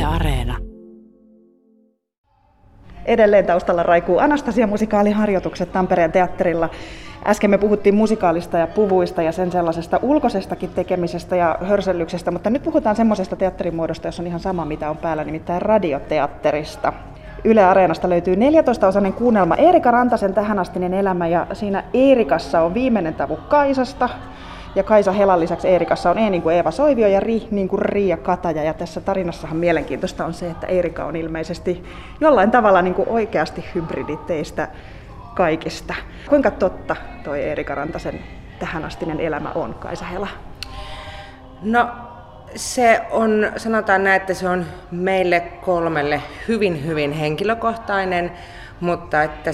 Areena. Edelleen taustalla raikuu Anastasia-musikaaliharjoitukset Tampereen teatterilla. Äsken me puhuttiin musikaalista ja puvuista ja sen sellaisesta ulkoisestakin tekemisestä ja hörsellyksestä, mutta nyt puhutaan semmoisesta teatterimuodosta, jossa on ihan sama mitä on päällä, nimittäin radioteatterista. Yle Areenasta löytyy 14-osainen kuunnelma Eerika Rantasen Tähänastinen elämä, ja siinä Eerikassa on viimeinen tavu Kaisasta. Ja Kaisa Helan lisäksi Eerikassa on E niin kuin Eeva Soivio ja Ri niin kuin Riia Kataja. Ja tässä tarinassahan mielenkiintoista on se, että Eerika on ilmeisesti jollain tavalla niin kuin oikeasti hybridi teistä kaikista. Kuinka totta toi Eerika Rantasen Tähänastinen elämä on, Kaisa Hela? No se on, sanotaan näin, että se on meille kolmelle hyvin henkilökohtainen, mutta että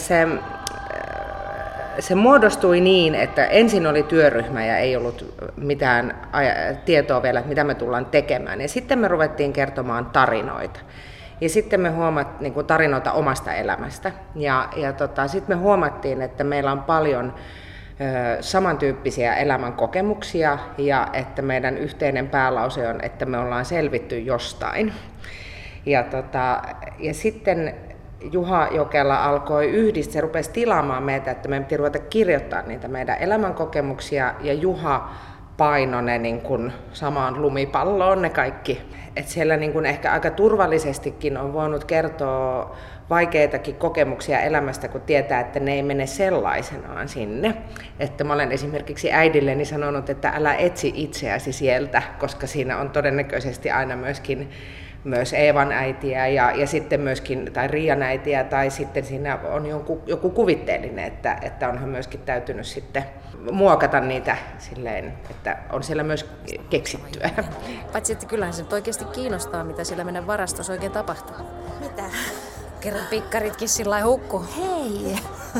se muodostui niin, että ensin oli työryhmä ja ei ollut mitään tietoa vielä, mitä me tullaan tekemään. Ja sitten me ruvettiin kertomaan tarinoita. Ja sitten me huomattiin niin kuin tarinoita omasta elämästä. Ja sitten me huomattiin, että meillä on paljon samantyyppisiä elämän kokemuksia ja että meidän yhteinen päälause on, että me ollaan selvitty jostain. Ja sitten Juha Jokela alkoi yhdistää, se rupesi tilaamaan meitä, että me piti ruveta kirjoittaa niitä meidän elämänkokemuksia, ja Juha painoi ne niin kuin samaan lumipalloon ne kaikki. Et siellä niin kuin ehkä aika turvallisestikin on voinut kertoa vaikeitakin kokemuksia elämästä, kun tietää, että ne ei mene sellaisenaan sinne. Että mä olen esimerkiksi äidilleni sanonut, että älä etsi itseäsi sieltä, koska siinä on todennäköisesti aina myös Eevan äitiä ja sitten myöskin, tai Riian äitiä, tai sitten siinä on joku kuvitteellinen, että onhan myöskin täytynyt sitten muokata niitä silleen, että on siellä myös keksittyä. Paitsi, että kyllähän se oikeasti kiinnostaa, mitä siellä meidän varastossa oikein tapahtuu. Mitä? Kerran pikkaritkin sillä hukku. Hei!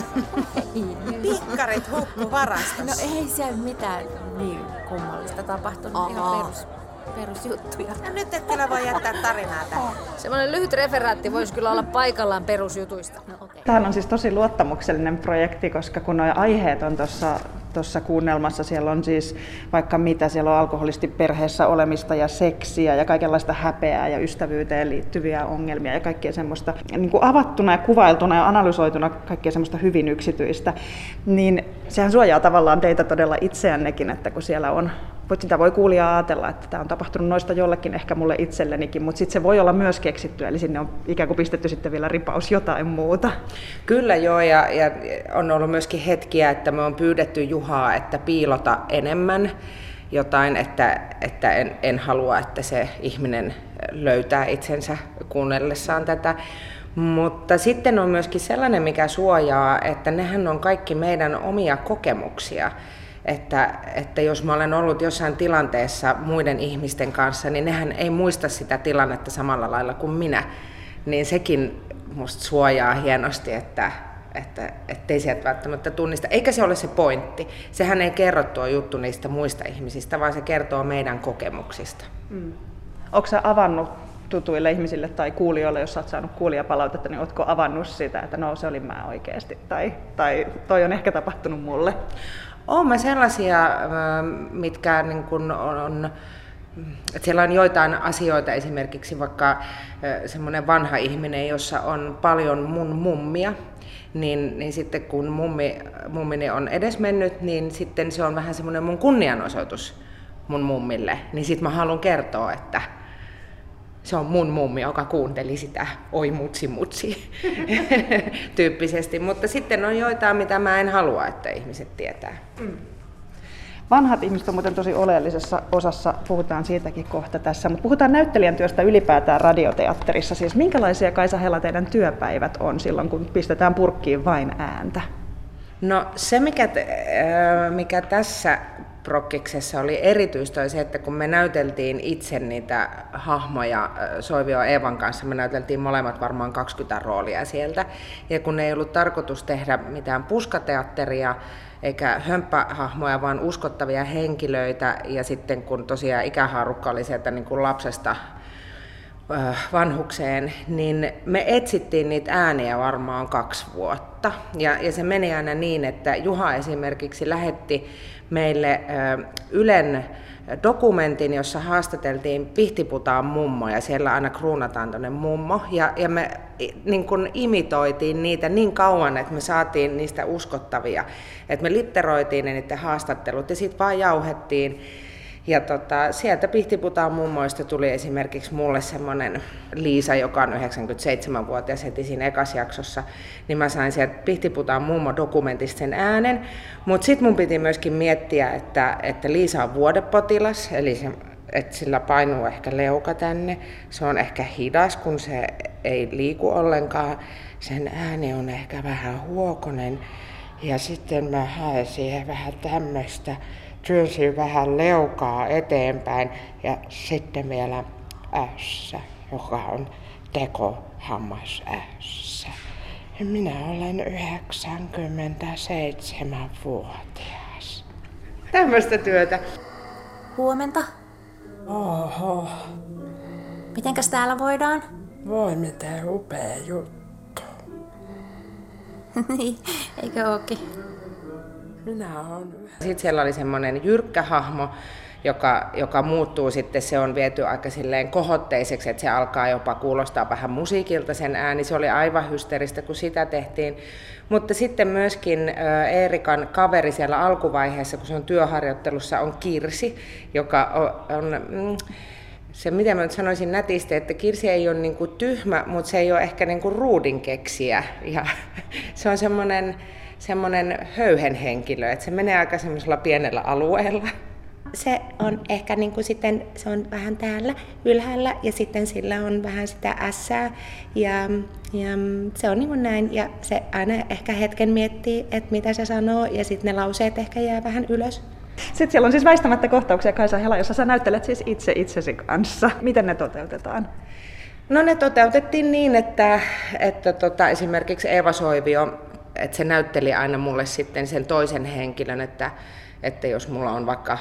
Pikkarit hukku varastossa. No ei siellä mitään niin kummallista tapahtunut, ihan perusjuttuja. No nyt et kyllä voi jättää tarinaa tähän. Semmoinen lyhyt referaatti voisi kyllä olla paikallaan perusjutuista. No, okay. Tämä on siis tosi luottamuksellinen projekti, koska kun nuo aiheet on tuossa kuunnelmassa, siellä on siis vaikka mitä, siellä on alkoholisti perheessä olemista ja seksiä ja kaikenlaista häpeää ja ystävyyteen liittyviä ongelmia ja kaikkea semmoista niin kuin avattuna ja kuvailtuna ja analysoituna kaikkea semmoista hyvin yksityistä, niin sehän suojaa tavallaan teitä todella itseännekin, että kun siellä on, sitä voi kuulija ajatella, että tämä on tapahtunut noista jollekin, ehkä mulle itsellenikin, mutta sitten se voi olla myös keksittyä, eli sinne on ikään kuin pistetty sitten vielä ripaus jotain muuta. Kyllä joo, ja on ollut myöskin hetkiä, että me on pyydetty Juhaa, että piilota enemmän jotain, että en halua, että se ihminen löytää itsensä kuunnellessaan tätä. Mutta sitten on myöskin sellainen, mikä suojaa, että nehän on kaikki meidän omia kokemuksia. Että jos mä olen ollut jossain tilanteessa muiden ihmisten kanssa, niin nehän ei muista sitä tilannetta samalla lailla kuin minä. Niin sekin musta suojaa hienosti, ettei sieltä välttämättä tunnista. Eikä se ole se pointti. Sehän ei kerro tuo juttu niistä muista ihmisistä, vaan se kertoo meidän kokemuksista. Onko sä avannut tutuille ihmisille tai kuulijoille, jos olet saanut kuulijapalautetta, niin oletko avannut sitä, että no se olin mä oikeasti, tai toi on ehkä tapahtunut mulle? Olen mä sellaisia, mitkä niin kun on, että siellä on joitain asioita, esimerkiksi vaikka semmoinen vanha ihminen, jossa on paljon mun mummia, niin sitten kun mummini on edesmennyt, niin sitten se on vähän semmoinen mun kunnianosoitus mun mummille, niin sitten mä haluan kertoa, että se on mun mummi, joka kuunteli sitä oi mutsi tyyppisesti, mutta sitten on joitain, mitä mä en halua, että ihmiset tietää. Vanhat ihmiset on muuten tosi oleellisessa osassa, puhutaan siitäkin kohta tässä, mutta puhutaan näyttelijän työstä ylipäätään radioteatterissa. Siis minkälaisia, Kaisa Hela, teidän työpäivät on silloin, kun pistetään purkkiin vain ääntä? No se, mikä tässä prokkiksessa oli erityistä, oli se, että kun me näyteltiin itse niitä hahmoja Soivio Eevan kanssa, me näyteltiin molemmat varmaan 20 roolia sieltä, ja kun ei ollut tarkoitus tehdä mitään puskateatteria, eikä hömppähahmoja, vaan uskottavia henkilöitä, ja sitten kun tosiaan ikähaarukka oli sieltä niin kuin lapsesta vanhukseen, niin me etsittiin niitä ääniä varmaan 2 vuotta. Ja se meni aina niin, että Juha esimerkiksi lähetti meille Ylen dokumentin, jossa haastateltiin Pihtiputaan mummo, ja siellä aina kruunataan tuonne mummo, ja me niin kun imitoitiin niitä niin kauan, että me saatiin niistä uskottavia, että me litteroitiin ne niiden haastattelut, ja sitten vaan jauhettiin. Ja sieltä Pihtiputaan mummoista tuli esimerkiksi mulle semmoinen Liisa, joka on 97-vuotias heti siinä ekassa jaksossa, niin mä sain sieltä Pihtiputaan mummo-dokumentista sen äänen. Mutta sitten mun piti myöskin miettiä, että Liisa on vuodepotilas, eli että sillä painuu ehkä leuka tänne. Se on ehkä hidas, kun se ei liiku ollenkaan. Sen ääni on ehkä vähän huokonen. Ja sitten mä haen siihen vähän tämmöistä. Työnsin vähän leukaa eteenpäin ja sitten vielä ässä, joka on tekohammasässä. Minä olen 97-vuotias. Tämmöistä työtä. Huomenta. Oho. Mitenkäs täällä voidaan? Voi miten upea juttu. Eikö ookin? Minä olen... Sitten siellä oli semmoinen jyrkkä hahmo, joka muuttuu sitten, se on viety aika silleen kohotteiseksi, että se alkaa jopa kuulostaa vähän musiikilta sen ääni. Se oli aivan hysteeristä, kun sitä tehtiin. Mutta sitten myöskin Eerikan kaveri siellä alkuvaiheessa, kun se on työharjoittelussa, on Kirsi, joka on se, miten mä nyt sanoisin nätisti, että Kirsi ei ole niinku tyhmä, mutta se ei ole ehkä niinku ruudinkeksijä. Ja se on semmoinen höyhenhenkilö, että se menee aika semmoisella pienellä alueella. Se on ehkä niin kuin sitten, se on vähän täällä ylhäällä ja sitten sillä on vähän sitä ässää ja se on niin kuin näin ja se aina ehkä hetken miettii, että mitä se sanoo ja sitten ne lauseet ehkä jää vähän ylös. Sitten siellä on siis väistämättä kohtauksia, Kaisa Hela, jossa sä näyttelet siis itse itsesi kanssa. Miten ne toteutetaan? No ne toteutettiin niin, että esimerkiksi Eeva Soivio, että se näytteli aina mulle sitten sen toisen henkilön, että jos mulla on vaikka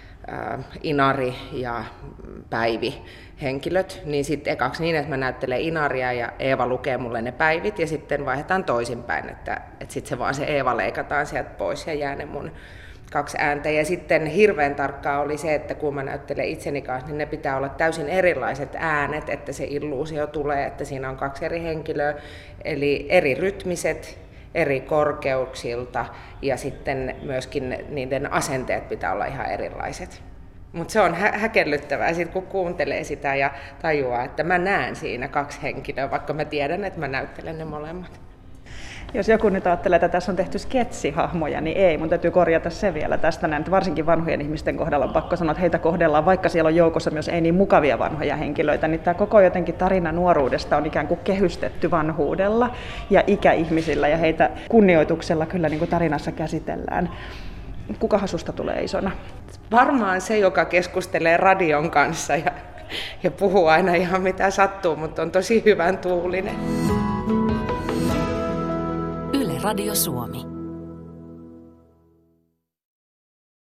Inari ja Päivi henkilöt, niin sitten ekaksi niin, että mä näyttelen Inaria ja Eeva lukee mulle ne päivit ja sitten vaihdetaan toisinpäin, että sitten se vaan se Eeva leikataan sieltä pois ja jää ne mun 2 ääntä. Ja sitten hirveän tarkkaa oli se, että kun mä näyttelen itseni kanssa, niin ne pitää olla täysin erilaiset äänet, että se illuusio tulee, että siinä on 2 eri henkilöä, eli eri rytmiset, eri korkeuksilta ja sitten myöskin niiden asenteet pitää olla ihan erilaiset. Mutta se on häkellyttävää, sit kun kuuntelee sitä ja tajuaa, että mä näen siinä 2 henkilöä, vaikka mä tiedän, että mä näyttelen ne molemmat. Jos joku nyt ajattelee, että tässä on tehty sketsihahmoja, niin ei. Mun täytyy korjata se vielä tästä näin, että varsinkin vanhojen ihmisten kohdalla on pakko sanoa, että heitä kohdellaan, vaikka siellä on joukossa myös ei niin mukavia vanhoja henkilöitä, niin tämä koko jotenkin tarina nuoruudesta on ikään kuin kehystetty vanhuudella ja ikäihmisillä ja heitä kunnioituksella kyllä niin kuin tarinassa käsitellään. Kukahan susta tulee isona? Varmaan se, joka keskustelee radion kanssa ja puhuu aina ihan mitä sattuu, mutta on tosi hyvän tuulinen. Yle Radio Suomi.